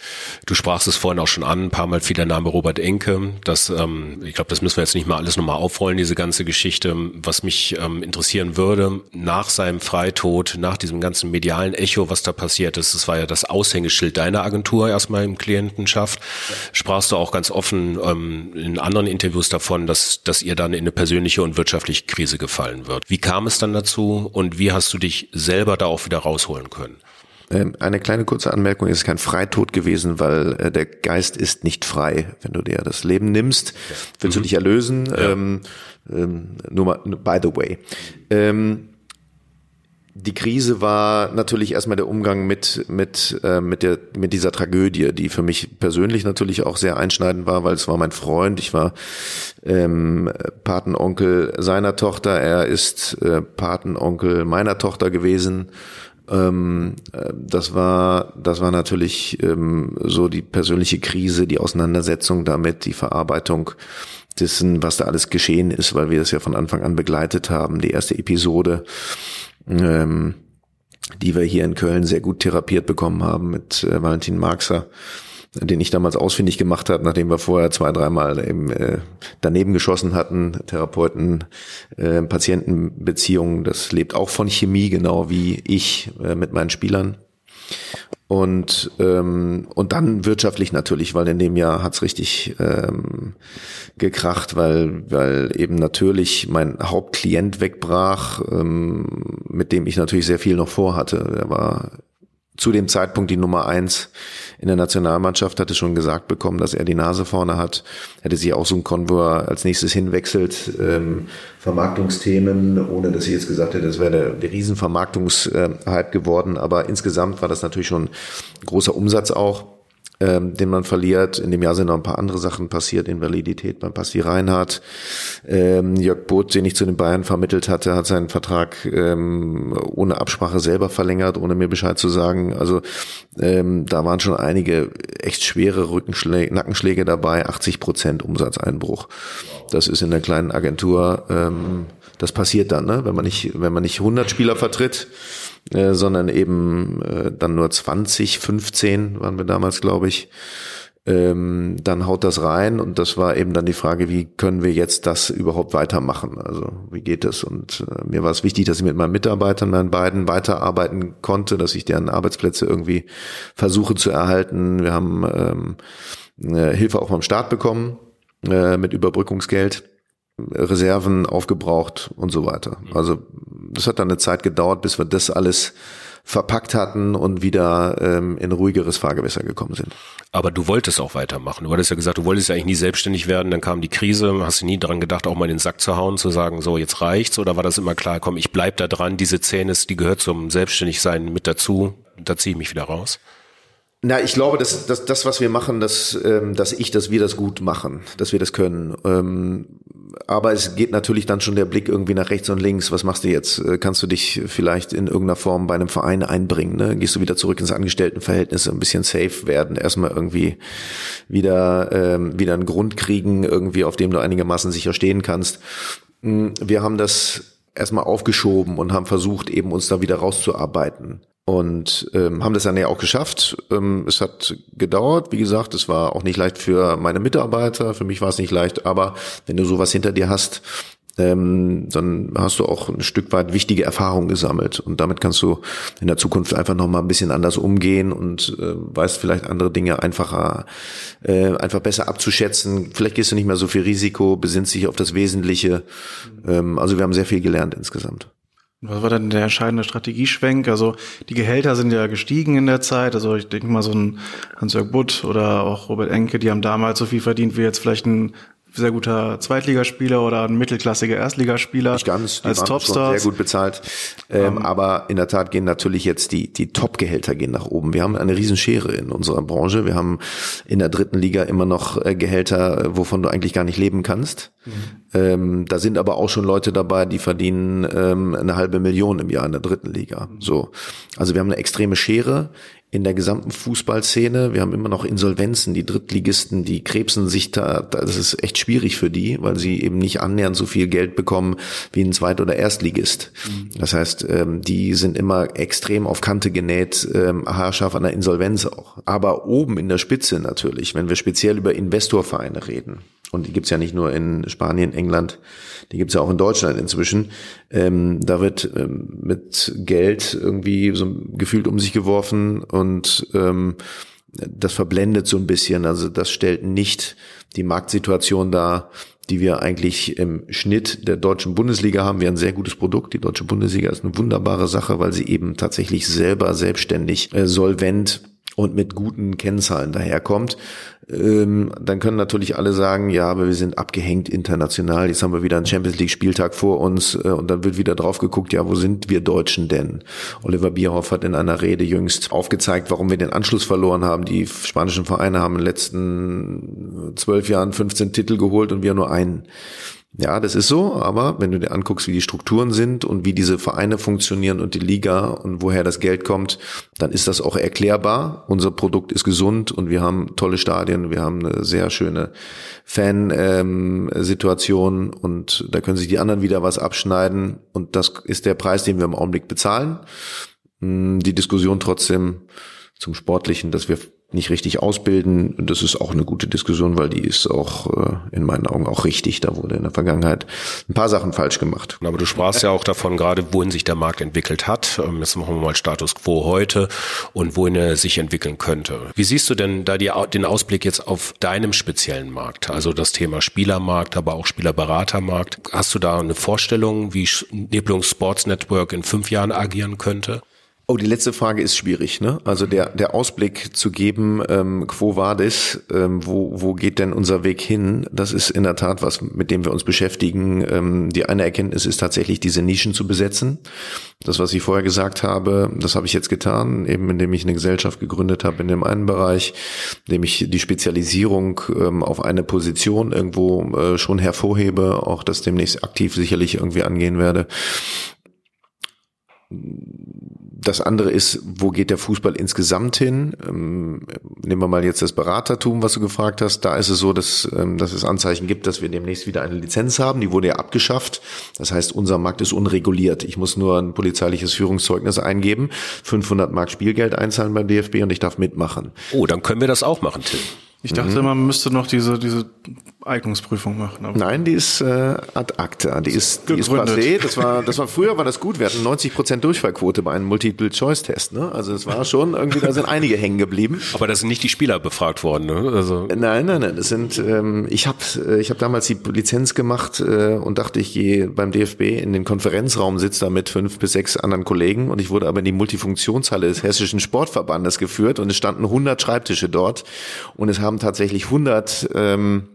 Du sprachst es vorhin auch schon an, ein paar Mal fiel der Name Robert Enke. Das, ähm, ich glaube, das müssen wir jetzt nicht mal alles nochmal aufrollen, diese ganze Geschichte. Was mich ähm, interessieren würde, nach seinem Freitod, nach diesem ganzen medialen Echo, was da passiert ist, das war ja das Aushängeschild deiner Agentur erstmal im Klientenschaft, ja. Sprachst du auch ganz offen ähm, in anderen Interviews davon, dass, dass ihr dann in eine persönliche und wirtschaftliche Krise gefallen wird. Wie kam es dann dazu und wie hast du dich selber da auch wieder rausholen können? Eine kleine kurze Anmerkung, es ist kein Freitod gewesen, weil äh, der Geist ist nicht frei. Wenn du dir das Leben nimmst, willst mhm. du dich erlösen. Ja. Ähm, ähm, nur mal, by the way. Ähm, die Krise war natürlich erstmal der Umgang mit mit äh, mit der mit dieser Tragödie, die für mich persönlich natürlich auch sehr einschneidend war, weil es war mein Freund. Ich war ähm, Patenonkel seiner Tochter. Er ist äh, Patenonkel meiner Tochter gewesen. Ähm, das war, das war natürlich ähm, so die persönliche Krise, die Auseinandersetzung damit, die Verarbeitung dessen, was da alles geschehen ist, weil wir das ja von Anfang an begleitet haben. Die erste Episode, ähm, die wir hier in Köln sehr gut therapiert bekommen haben mit äh, Valentin Marxer, den ich damals ausfindig gemacht habe, nachdem wir vorher zwei, dreimal eben äh, daneben geschossen hatten, Therapeuten, äh, Patientenbeziehungen, das lebt auch von Chemie, genau wie ich äh, mit meinen Spielern. Und ähm, und dann wirtschaftlich natürlich, weil in dem Jahr hat's richtig ähm, gekracht, weil weil eben natürlich mein Hauptklient wegbrach, ähm, mit dem ich natürlich sehr viel noch vorhatte. Er war zu dem Zeitpunkt die Nummer eins in der Nationalmannschaft, hatte schon gesagt bekommen, dass er die Nase vorne hat. Hätte sich auch so ein Konvoi als nächstes hinwechselt. Ähm, Vermarktungsthemen, ohne dass ich jetzt gesagt hätte, das wäre der, der Riesenvermarktungshype geworden. Aber insgesamt war das natürlich schon ein großer Umsatz auch, ähm, den man verliert. In dem Jahr sind noch ein paar andere Sachen passiert. Invalidität beim Basti Reinhardt. Ähm, Jörg Both, den ich zu den Bayern vermittelt hatte, hat seinen Vertrag ähm, ohne Absprache selber verlängert, ohne mir Bescheid zu sagen. Also ähm, da waren schon einige echt schwere Rückenschläge, Nackenschläge dabei. achtzig Prozent Umsatzeinbruch. Das ist in der kleinen Agentur, ähm, das passiert dann, ne? Wenn man nicht, wenn man nicht hundert Spieler vertritt, äh, sondern eben äh, dann nur zwanzig, fünfzehn waren wir damals, glaube ich, ähm, dann haut das rein und das war eben dann die Frage, wie können wir jetzt das überhaupt weitermachen? Also wie geht das? Und äh, mir war es wichtig, dass ich mit meinen Mitarbeitern, meinen beiden, weiterarbeiten konnte, dass ich deren Arbeitsplätze irgendwie versuche zu erhalten. Wir haben ähm, äh, Hilfe auch vom Staat bekommen äh, mit Überbrückungsgeld. Reserven aufgebraucht und so weiter. Also das hat dann eine Zeit gedauert, bis wir das alles verpackt hatten und wieder ähm, in ruhigeres Fahrgewässer gekommen sind. Aber du wolltest auch weitermachen. Du hattest ja gesagt, du wolltest ja eigentlich nie selbstständig werden, dann kam die Krise. Hast du nie daran gedacht, auch mal in den Sack zu hauen, zu sagen, so jetzt reicht's? Oder war das immer klar, komm, ich bleib da dran, diese Zähne, die gehört zum Selbstständigsein mit dazu, da ziehe ich mich wieder raus? Na, ich glaube, dass, dass das, was wir machen, dass, ähm, dass ich, dass wir das gut machen, dass wir das können. Ähm, aber es geht natürlich dann schon der Blick irgendwie nach rechts und links. Was machst du jetzt? Kannst du dich vielleicht in irgendeiner Form bei einem Verein einbringen? Ne? Gehst du wieder zurück ins Angestelltenverhältnis, ein bisschen safe werden, erstmal irgendwie wieder ähm, wieder einen Grund kriegen, irgendwie auf dem du einigermaßen sicher stehen kannst. Wir haben das erstmal aufgeschoben und haben versucht, eben uns da wieder rauszuarbeiten. Und ähm, haben das dann ja auch geschafft. Ähm, es hat gedauert, wie gesagt, es war auch nicht leicht für meine Mitarbeiter, für mich war es nicht leicht, aber wenn du sowas hinter dir hast, ähm, dann hast du auch ein Stück weit wichtige Erfahrungen gesammelt und damit kannst du in der Zukunft einfach nochmal ein bisschen anders umgehen und äh, weißt vielleicht andere Dinge einfacher, äh, einfach besser abzuschätzen. Vielleicht gehst du nicht mehr so viel Risiko, besinnst dich auf das Wesentliche. Ähm, also wir haben sehr viel gelernt insgesamt. Was war denn der entscheidende Strategieschwenk? Also die Gehälter sind ja gestiegen in der Zeit. Also ich denke mal so ein Hans-Jörg Butt oder auch Robert Enke, die haben damals so viel verdient wie jetzt vielleicht ein sehr guter Zweitligaspieler oder ein mittelklassiger Erstligaspieler. Nicht ganz, die als waren Topstars. Schon sehr gut bezahlt. Ähm, um, aber in der Tat gehen natürlich jetzt die die Top-Gehälter gehen nach oben. Wir haben eine Riesenschere in unserer Branche. Wir haben in der dritten Liga immer noch äh, Gehälter, wovon du eigentlich gar nicht leben kannst. Mhm. Ähm, da sind aber auch schon Leute dabei, die verdienen ähm, eine halbe Million im Jahr in der dritten Liga. Mhm. So, also wir haben eine extreme Schere. in der gesamten Fußballszene. Wir haben immer noch Insolvenzen, die Drittligisten, die krebsen sich da, das ist echt schwierig für die, weil sie eben nicht annähernd so viel Geld bekommen wie ein Zweit- oder Erstligist. Mhm. Das heißt, die sind immer extrem auf Kante genäht, haarscharf an der Insolvenz auch. Aber oben in der Spitze natürlich, wenn wir speziell über Investorvereine reden, und die gibt's ja nicht nur in Spanien, England, die gibt's ja auch in Deutschland inzwischen. Ähm, da wird ähm, mit Geld irgendwie so gefühlt um sich geworfen und ähm, das verblendet so ein bisschen. Also das stellt nicht die Marktsituation dar, die wir eigentlich im Schnitt der deutschen Bundesliga haben. Wir haben ein sehr gutes Produkt. Die deutsche Bundesliga ist eine wunderbare Sache, weil sie eben tatsächlich selber selbstständig, äh, solvent und mit guten Kennzahlen daherkommt. Ähm, dann können natürlich alle sagen, ja, aber wir sind abgehängt international. Jetzt haben wir wieder einen Champions-League-Spieltag vor uns äh, und dann wird wieder drauf geguckt, ja, wo sind wir Deutschen denn? Oliver Bierhoff hat in einer Rede jüngst aufgezeigt, warum wir den Anschluss verloren haben. Die spanischen Vereine haben in den letzten zwölf Jahren fünfzehn Titel geholt und wir nur einen. Ja, das ist so, aber wenn du dir anguckst, wie die Strukturen sind und wie diese Vereine funktionieren und die Liga und woher das Geld kommt, dann ist das auch erklärbar. Unser Produkt ist gesund und wir haben tolle Stadien, wir haben eine sehr schöne Fansituation ähm, und da können sich die anderen wieder was abschneiden und das ist der Preis, den wir im Augenblick bezahlen. Die Diskussion trotzdem zum Sportlichen, dass wir nicht richtig ausbilden, das ist auch eine gute Diskussion, weil die ist auch äh, in meinen Augen auch richtig. Da wurde in der Vergangenheit ein paar Sachen falsch gemacht. Aber du sprachst ja auch davon gerade, wohin sich der Markt entwickelt hat. Jetzt machen wir mal Status Quo heute und wohin er sich entwickeln könnte. Wie siehst du denn da die, den Ausblick jetzt auf deinem speziellen Markt? Also das Thema Spielermarkt, aber auch Spielerberatermarkt. Hast du da eine Vorstellung, wie Nibelung Sports Network in fünf Jahren agieren könnte? Oh, die letzte Frage ist schwierig, ne? Also der der Ausblick zu geben, ähm, quo vadis, ähm, wo wo geht denn unser Weg hin? Das ist in der Tat was, mit dem wir uns beschäftigen. Ähm, die eine Erkenntnis ist tatsächlich, diese Nischen zu besetzen. Das, was ich vorher gesagt habe, das habe ich jetzt getan, eben indem ich eine Gesellschaft gegründet habe in dem einen Bereich, indem ich die Spezialisierung ähm, auf eine Position irgendwo äh, schon hervorhebe, auch das demnächst aktiv sicherlich irgendwie angehen werde. Das andere ist, wo geht der Fußball insgesamt hin? Ähm, nehmen wir mal jetzt das Beratertum, was du gefragt hast. Da ist es so, dass, ähm, dass es Anzeichen gibt, dass wir demnächst wieder eine Lizenz haben. Die wurde ja abgeschafft. Das heißt, unser Markt ist unreguliert. Ich muss nur ein polizeiliches Führungszeugnis eingeben, fünfhundert Mark Spielgeld einzahlen beim D F B und ich darf mitmachen. Oh, dann können wir das auch machen, Tim. Ich dachte, mhm. man müsste noch diese diese Eignungsprüfung machen. Aber Nein, die ist äh, ad acta. Die ist, die ist passé. Das war, das war früher war das gut. Wir hatten neunzig Prozent Durchfallquote bei einem Multiple-Choice-Test. Ne? Also es war schon irgendwie, da sind einige hängen geblieben. Aber da sind nicht die Spieler befragt worden. Ne? Also nein, nein, nein. Das sind. Ähm, ich habe, ich habe damals die Lizenz gemacht äh, und dachte, ich gehe beim D F B in den Konferenzraum, sitze da mit fünf bis sechs anderen Kollegen und ich wurde aber in die Multifunktionshalle des Hessischen Sportverbandes geführt und es standen hundert Schreibtische dort und es haben tatsächlich hundert ähm,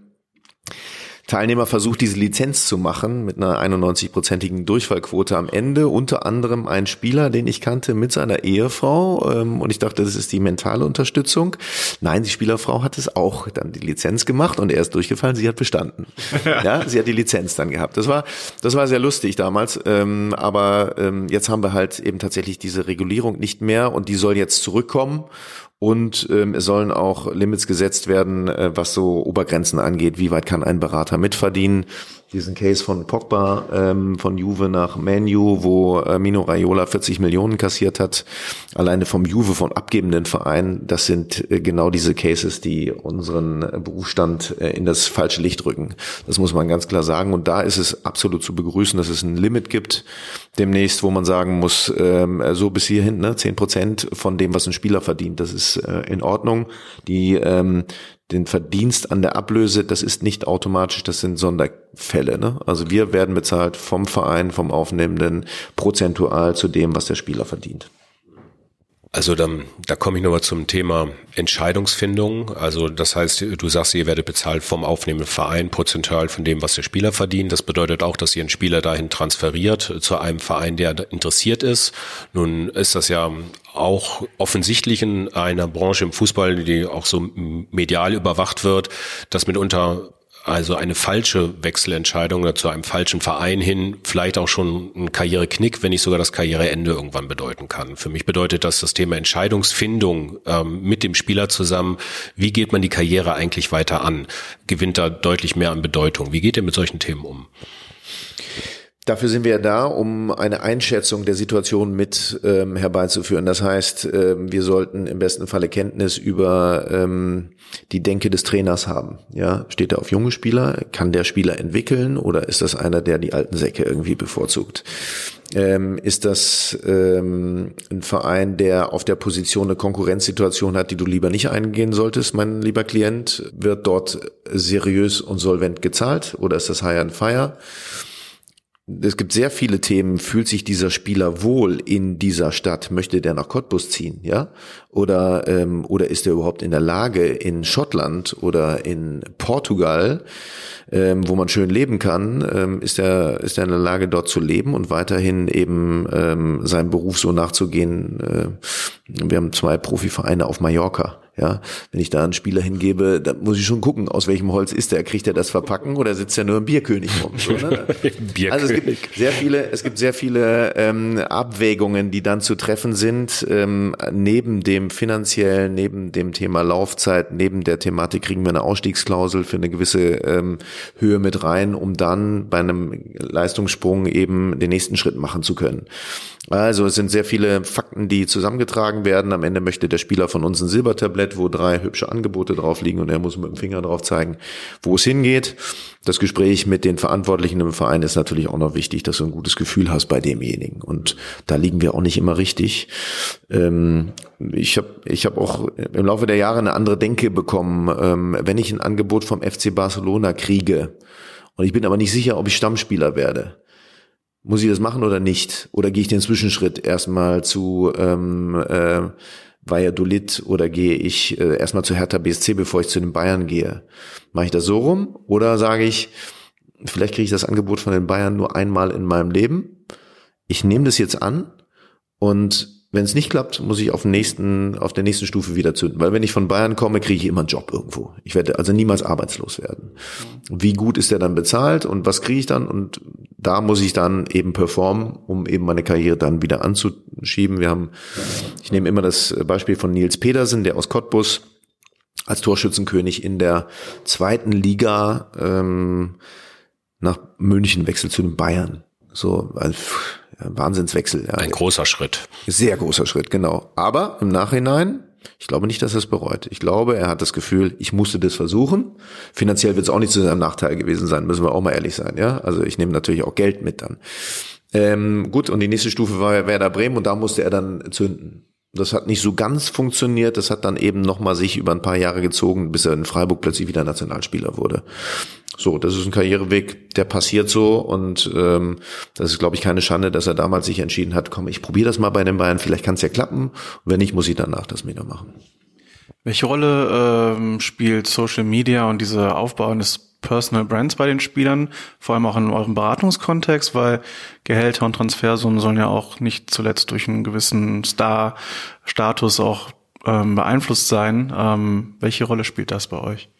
Teilnehmer versucht, diese Lizenz zu machen mit einer einundneunzig-prozentigen Durchfallquote am Ende. Unter anderem ein Spieler, den ich kannte, mit seiner Ehefrau. Ähm, und ich dachte, das ist die mentale Unterstützung. Nein, die Spielerfrau hat es auch dann die Lizenz gemacht und er ist durchgefallen. Sie hat bestanden. Ja, sie hat die Lizenz dann gehabt. Das war, das war sehr lustig damals. Ähm, aber ähm, jetzt haben wir halt eben tatsächlich diese Regulierung nicht mehr und die soll jetzt zurückkommen. Und ähm, es sollen auch Limits gesetzt werden, äh, was so Obergrenzen angeht. Wie weit kann ein Berater mitverdienen? Diesen Case von Pogba ähm, von Juve nach Man U, wo äh, Mino Raiola vierzig Millionen kassiert hat, alleine vom Juve, vom abgebenden Verein. Das sind äh, genau diese Cases, die unseren äh, Berufsstand äh, in das falsche Licht rücken. Das muss man ganz klar sagen. Und da ist es absolut zu begrüßen, dass es ein Limit gibt demnächst, wo man sagen muss, ähm, so bis hierhin, ne, zehn Prozent von dem, was ein Spieler verdient. Das ist äh, in Ordnung. Die ähm, den Verdienst an der Ablöse, das ist nicht automatisch, das sind Sonderfälle. Ne? Also wir werden bezahlt vom Verein, vom Aufnehmenden, prozentual zu dem, was der Spieler verdient. Also dann, da komme ich nochmal zum Thema Entscheidungsfindung. Also das heißt, du sagst, ihr werdet bezahlt vom aufnehmenden Verein, prozentual von dem, was der Spieler verdient. Das bedeutet auch, dass ihr einen Spieler dahin transferiert zu einem Verein, der interessiert ist. Nun ist das ja auch offensichtlich in einer Branche im Fußball, die auch so medial überwacht wird, dass mitunter also eine falsche Wechselentscheidung oder zu einem falschen Verein hin vielleicht auch schon ein Karriereknick, wenn nicht sogar das Karriereende irgendwann bedeuten kann. Für mich bedeutet das das Thema Entscheidungsfindung ähm, mit dem Spieler zusammen. Wie geht man die Karriere eigentlich weiter an? Gewinnt da deutlich mehr an Bedeutung. Wie geht ihr mit solchen Themen um? Dafür sind wir ja da, um eine Einschätzung der Situation mit ähm, herbeizuführen. Das heißt, ähm, wir sollten im besten Falle Kenntnis über ähm, die Denke des Trainers haben. Ja, steht er auf junge Spieler? Kann der Spieler entwickeln oder ist das einer, der die alten Säcke irgendwie bevorzugt? Ähm, ist das ähm, ein Verein, der auf der Position eine Konkurrenzsituation hat, die du lieber nicht eingehen solltest, mein lieber Klient? Wird dort seriös und solvent gezahlt oder ist das Hire and Fire? Es gibt sehr viele Themen. Fühlt sich dieser Spieler wohl in dieser Stadt? Möchte der nach Cottbus ziehen, ja? Oder ähm, oder ist er überhaupt in der Lage, in Schottland oder in Portugal, ähm, wo man schön leben kann, ähm, ist er ist er in der Lage, dort zu leben und weiterhin eben ähm, seinem Beruf so nachzugehen? Äh, wir haben zwei Profivereine auf Mallorca. Ja, wenn ich da einen Spieler hingebe, dann muss ich schon gucken, aus welchem Holz ist der. Kriegt er das verpacken oder sitzt er nur im Bierkönig rum? So, ne? Bierkönig. Also es gibt sehr viele, es gibt sehr viele ähm, Abwägungen, die dann zu treffen sind. Ähm, neben dem finanziellen, neben dem Thema Laufzeit, neben der Thematik kriegen wir eine Ausstiegsklausel für eine gewisse ähm, Höhe mit rein, um dann bei einem Leistungssprung eben den nächsten Schritt machen zu können. Also es sind sehr viele Fakten, die zusammengetragen werden. Am Ende möchte der Spieler von uns ein Silbertablett, wo drei hübsche Angebote drauf liegen und er muss mit dem Finger drauf zeigen, wo es hingeht. Das Gespräch mit den Verantwortlichen im Verein ist natürlich auch noch wichtig, dass du ein gutes Gefühl hast bei demjenigen. Und da liegen wir auch nicht immer richtig. Ähm, ich habe ich hab auch im Laufe der Jahre eine andere Denke bekommen. Ähm, wenn ich ein Angebot vom F C Barcelona kriege und ich bin aber nicht sicher, ob ich Stammspieler werde, muss ich das machen oder nicht? Oder gehe ich den Zwischenschritt erstmal zu ähm, äh, Valladolid oder gehe ich äh, erstmal zu Hertha B S C, bevor ich zu den Bayern gehe? Mache ich das so rum? Oder sage ich, vielleicht kriege ich das Angebot von den Bayern nur einmal in meinem Leben. Ich nehme das jetzt an und wenn es nicht klappt, muss ich auf den nächsten, auf der nächsten Stufe wieder zünden. Weil wenn ich von Bayern komme, kriege ich immer einen Job irgendwo. Ich werde also niemals arbeitslos werden. Wie gut ist der dann bezahlt und was kriege ich dann? Und da muss ich dann eben performen, um eben meine Karriere dann wieder anzuschieben. Wir haben, ich nehme immer das Beispiel von Nils Pedersen, der aus Cottbus als Torschützenkönig in der zweiten Liga ähm, nach München wechselt zu den Bayern. So, also, Wahnsinnswechsel. Ja. Ein großer Schritt. Sehr großer Schritt, genau. Aber im Nachhinein, ich glaube nicht, dass er es bereut. Ich glaube, er hat das Gefühl, ich musste das versuchen. Finanziell wird es auch nicht zu seinem Nachteil gewesen sein, müssen wir auch mal ehrlich sein. Ja, also ich nehme natürlich auch Geld mit dann. Ähm, gut, und die nächste Stufe war Werder Bremen und da musste er dann zünden. Das hat nicht so ganz funktioniert. Das hat dann eben nochmal sich über ein paar Jahre gezogen, bis er in Freiburg plötzlich wieder Nationalspieler wurde. So, das ist ein Karriereweg, der passiert so und ähm, das ist, glaube ich, keine Schande, dass er damals sich entschieden hat, komm, ich probiere das mal bei den Bayern, vielleicht kann es ja klappen und wenn nicht, muss ich danach das wieder machen. Welche Rolle ähm, spielt Social Media und diese Aufbau eines Personal Brands bei den Spielern, vor allem auch in eurem Beratungskontext, weil Gehälter und Transfersummen sollen ja auch nicht zuletzt durch einen gewissen Star-Status auch ähm, beeinflusst sein. Ähm, welche Rolle spielt das bei euch?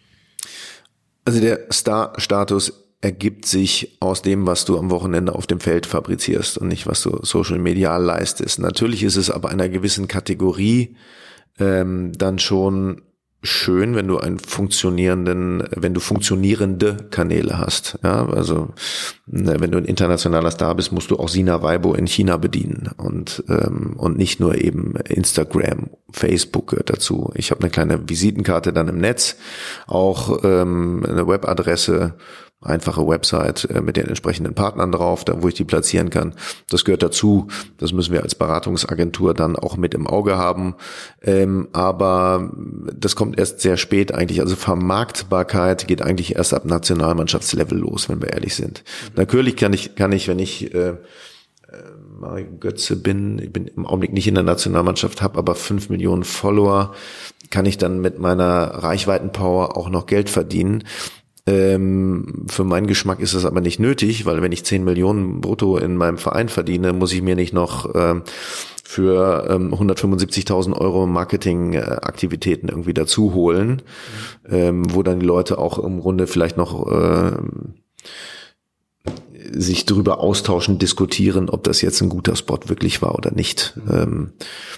Also der Star-Status ergibt sich aus dem, was du am Wochenende auf dem Feld fabrizierst und nicht, was du social medial leistest. Natürlich ist es aber einer gewissen Kategorie ähm, dann schon schön, wenn du einen funktionierenden, wenn du funktionierende Kanäle hast. Ja, also wenn du ein internationaler Star bist, musst du auch Sina Weibo in China bedienen und ähm, und nicht nur eben Instagram, Facebook gehört dazu. Ich habe eine kleine Visitenkarte dann im Netz, auch ähm, eine Webadresse, einfache Website mit den entsprechenden Partnern drauf, da wo ich die platzieren kann. Das gehört dazu. Das müssen wir als Beratungsagentur dann auch mit im Auge haben. Ähm, aber das kommt erst sehr spät eigentlich. Also Vermarktbarkeit geht eigentlich erst ab Nationalmannschaftslevel los, wenn wir ehrlich sind. Mhm. Natürlich kann ich, kann ich, wenn ich äh, Mario Götze bin, ich bin im Augenblick nicht in der Nationalmannschaft, habe aber fünf Millionen Follower, kann ich dann mit meiner Reichweitenpower auch noch Geld verdienen. Ähm, für meinen Geschmack ist das aber nicht nötig, weil wenn ich zehn Millionen brutto in meinem Verein verdiene, muss ich mir nicht noch äh, für ähm, hundertfünfundsiebzigtausend Euro Marketingaktivitäten irgendwie dazu holen, mhm. ähm, wo dann die Leute auch im Grunde vielleicht noch äh, sich darüber austauschen, diskutieren, ob das jetzt ein guter Spot wirklich war oder nicht. Mhm. Ähm,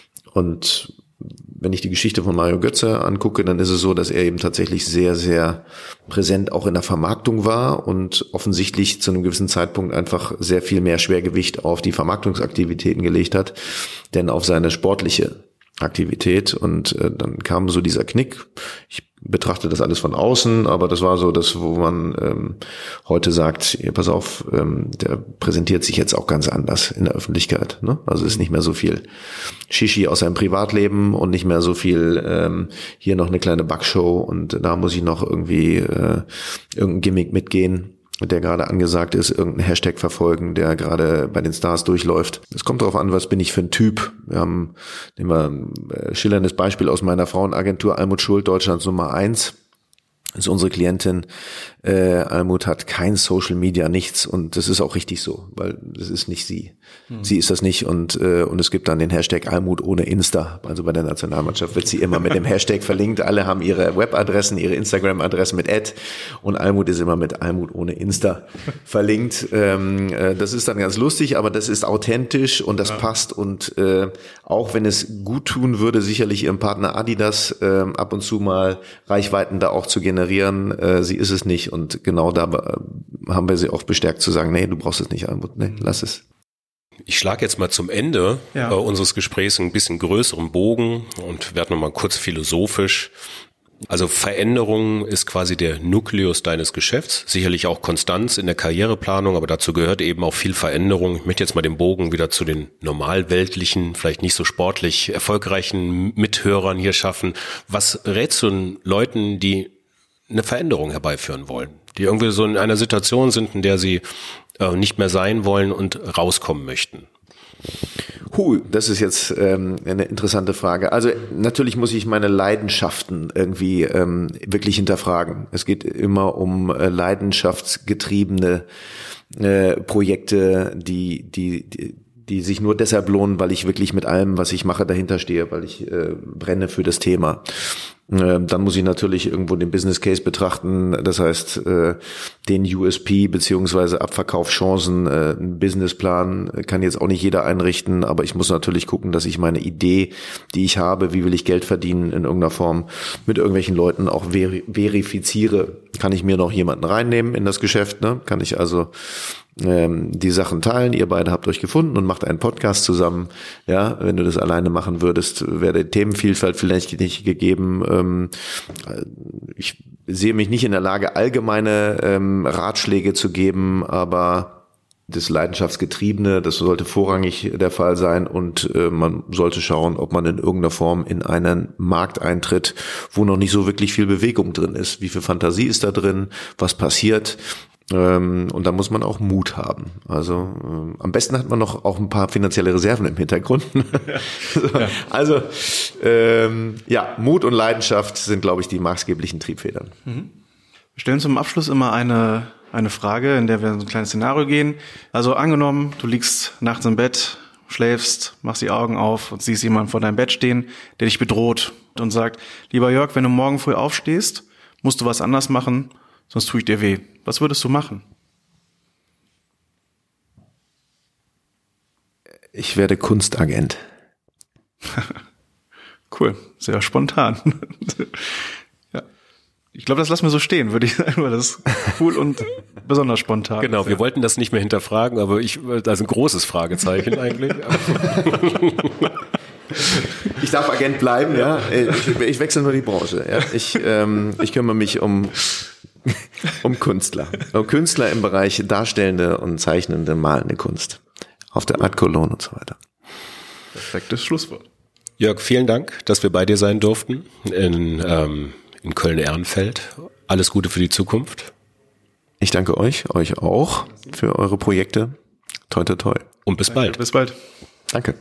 und wenn ich die Geschichte von Mario Götze angucke, dann ist es so, dass er eben tatsächlich sehr, sehr präsent auch in der Vermarktung war und offensichtlich zu einem gewissen Zeitpunkt einfach sehr viel mehr Schwergewicht auf die Vermarktungsaktivitäten gelegt hat, denn auf seine sportliche Aktivität. Und äh, dann kam so dieser Knick. Ich betrachte das alles von außen, aber das war so das, wo man ähm, heute sagt, ja, pass auf, ähm, der präsentiert sich jetzt auch ganz anders in der Öffentlichkeit. Ne? Also ist nicht mehr so viel Shishi aus seinem Privatleben und nicht mehr so viel ähm, hier noch eine kleine Backshow und da muss ich noch irgendwie äh, irgendein Gimmick mitgehen, der gerade angesagt ist, irgendeinen Hashtag verfolgen, der gerade bei den Stars durchläuft. Es kommt darauf an, was bin ich für ein Typ. Wir haben, nehmen wir ein schillerndes Beispiel aus meiner Frauenagentur, Almut Schuld, Deutschlands Nummer eins. Das ist unsere Klientin. Äh, Almut hat kein Social Media, nichts und das ist auch richtig so, weil das ist nicht sie. Hm. Sie ist das nicht und äh, und es gibt dann den Hashtag Almut ohne Insta. Also bei der Nationalmannschaft wird sie immer mit dem Hashtag verlinkt. Alle haben ihre Webadressen, ihre Instagram-Adressen mit Ad und Almut ist immer mit Almut ohne Insta verlinkt. Ähm, äh, das ist dann ganz lustig, aber das ist authentisch und das ja. passt und äh, auch wenn es gut tun würde, sicherlich ihrem Partner Adidas äh, ab und zu mal Reichweiten da auch zu generieren. Äh, sie ist es nicht. Und genau da haben wir sie auch bestärkt zu sagen, nee, du brauchst es nicht, Almut, nee, lass es. Ich schlage jetzt mal zum Ende ja. äh, unseres Gesprächs ein bisschen größeren Bogen und werde nochmal kurz philosophisch. Also Veränderung ist quasi der Nukleus deines Geschäfts, sicherlich auch Konstanz in der Karriereplanung, aber dazu gehört eben auch viel Veränderung. Ich möchte jetzt mal den Bogen wieder zu den normalweltlichen, vielleicht nicht so sportlich erfolgreichen Mithörern hier schaffen. Was rätst du den Leuten, die eine Veränderung herbeiführen wollen, die irgendwie so in einer Situation sind, in der sie äh, nicht mehr sein wollen und rauskommen möchten? Huh, das ist jetzt ähm, eine interessante Frage. Also natürlich muss ich meine Leidenschaften irgendwie ähm, wirklich hinterfragen. Es geht immer um äh, leidenschaftsgetriebene äh, Projekte, die, die, die die sich nur deshalb lohnen, weil ich wirklich mit allem, was ich mache, dahinter stehe, weil ich äh, brenne für das Thema. Äh, dann muss ich natürlich irgendwo den Business Case betrachten, das heißt äh, den U S P beziehungsweise Abverkaufschancen, äh, einen Businessplan kann jetzt auch nicht jeder einrichten, aber ich muss natürlich gucken, dass ich meine Idee, die ich habe, wie will ich Geld verdienen in irgendeiner Form, mit irgendwelchen Leuten auch veri- verifiziere. Kann ich mir noch jemanden reinnehmen in das Geschäft, ne? Kann ich also ähm, die Sachen teilen, ihr beide habt euch gefunden und macht einen Podcast zusammen. Ja, wenn du das alleine machen würdest, wäre die Themenvielfalt vielleicht nicht gegeben. Ähm, ich sehe mich nicht in der Lage, allgemeine ähm, Ratschläge zu geben, aber das Leidenschaftsgetriebene, das sollte vorrangig der Fall sein und äh, man sollte schauen, ob man in irgendeiner Form in einen Markt eintritt, wo noch nicht so wirklich viel Bewegung drin ist. Wie viel Fantasie ist da drin? Was passiert? Ähm, und da muss man auch Mut haben. Also ähm, am besten hat man noch auch ein paar finanzielle Reserven im Hintergrund. so, ja. Also ähm, ja, Mut und Leidenschaft sind, glaube ich, die maßgeblichen Triebfedern. Mhm. Wir stellen zum Abschluss immer eine eine Frage, in der wir in so ein kleines Szenario gehen. Also angenommen, du liegst nachts im Bett, schläfst, machst die Augen auf und siehst jemanden vor deinem Bett stehen, der dich bedroht und sagt, lieber Jörg, wenn du morgen früh aufstehst, musst du was anders machen, sonst tue ich dir weh. Was würdest du machen? Ich werde Kunstagent. Cool, sehr spontan. Ja. Ich glaube, das lassen wir so stehen, würde ich sagen, weil das ist cool und besonders spontan. Genau, wir wollten das nicht mehr hinterfragen, aber ich, das ist ein großes Fragezeichen eigentlich. Ich darf Agent bleiben, ja. Ich, ich wechsle nur die Branche. Ja. Ich, ähm, ich kümmere mich um um Künstler, um Künstler im Bereich darstellende und zeichnende, malende Kunst auf der Art Cologne und so weiter. Perfektes Schlusswort. Jörg, vielen Dank, dass wir bei dir sein durften in ähm, in Köln-Ehrenfeld. Alles Gute für die Zukunft. Ich danke euch, euch auch für eure Projekte. Toi, toi, toi. Und bis bald. Danke, bis bald. Danke.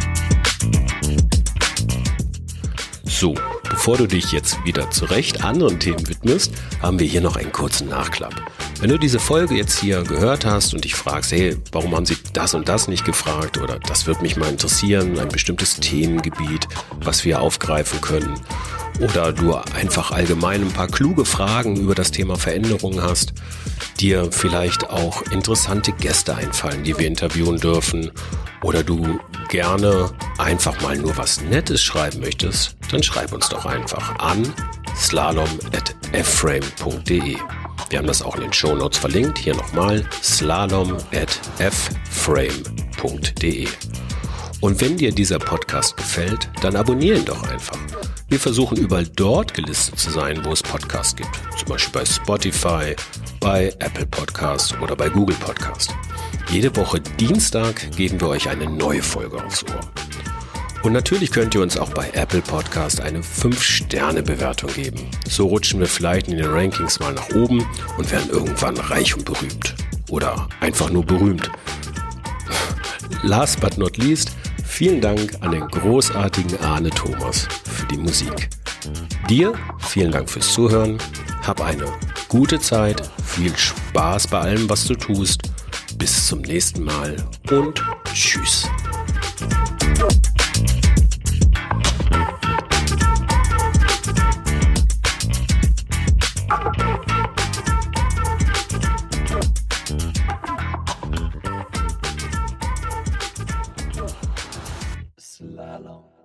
So, bevor du dich jetzt wieder zurecht anderen Themen widmest, haben wir hier noch einen kurzen Nachklapp. Wenn du diese Folge jetzt hier gehört hast und dich fragst, hey, warum haben sie das und das nicht gefragt oder das würde mich mal interessieren, ein bestimmtes Themengebiet, was wir aufgreifen können, oder du einfach allgemein ein paar kluge Fragen über das Thema Veränderung hast, dir vielleicht auch interessante Gäste einfallen, die wir interviewen dürfen, oder du gerne einfach mal nur was Nettes schreiben möchtest, dann schreib uns doch einfach an slalom at f frame punkt de. Wir haben das auch in den Shownotes verlinkt. Hier nochmal slalom at f frame punkt de. Und wenn dir dieser Podcast gefällt, dann abonniere ihn doch einfach. Wir versuchen überall dort gelistet zu sein, wo es Podcasts gibt. Zum Beispiel bei Spotify, bei Apple Podcasts oder bei Google Podcasts. Jede Woche Dienstag geben wir euch eine neue Folge aufs Ohr. Und natürlich könnt ihr uns auch bei Apple Podcast eine fünf Sterne Bewertung geben. So rutschen wir vielleicht in den Rankings mal nach oben und werden irgendwann reich und berühmt. Oder einfach nur berühmt. Last but not least, vielen Dank an den großartigen Arne Thomas für die Musik. Dir vielen Dank fürs Zuhören. Hab eine gute Zeit, viel Spaß bei allem, was du tust. Bis zum nächsten Mal und tschüss. Slalom.